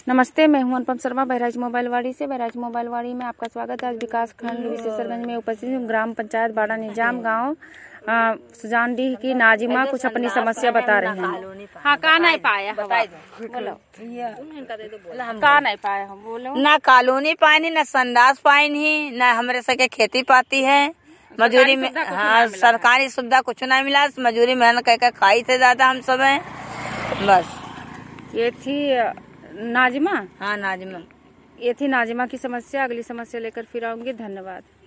नमस्ते, मैं हूं अनुपम शर्मा बहराइच मोबाइलवाड़ी से। बहराइच मोबाइलवाड़ी में आपका स्वागत है। आज विकास खंड विशेषरगंज में उपस्थित हूं। ग्राम पंचायत बाड़ा निजाम गांव सुजानडीह की नाजिमा कुछ अपनी समस्या बता रहे हैं। हाँ, कहा नहीं पाया, बोलो कहा नहीं पाया हम, बोलो। ना कॉलोनी पानी, ना संडास पानी, ना हमारे सके खेती पाती है। मजूरी में हाँ, सरकारी सुविधा कुछ नहीं मिला। मजूरी मेहनत करके खाई थे ज्यादा हम सब हैं। बस ये थी नाजिमा। हाँ, नाजिमा। ये थी नाजिमा की समस्या। अगली समस्या लेकर फिर आऊंगी। धन्यवाद।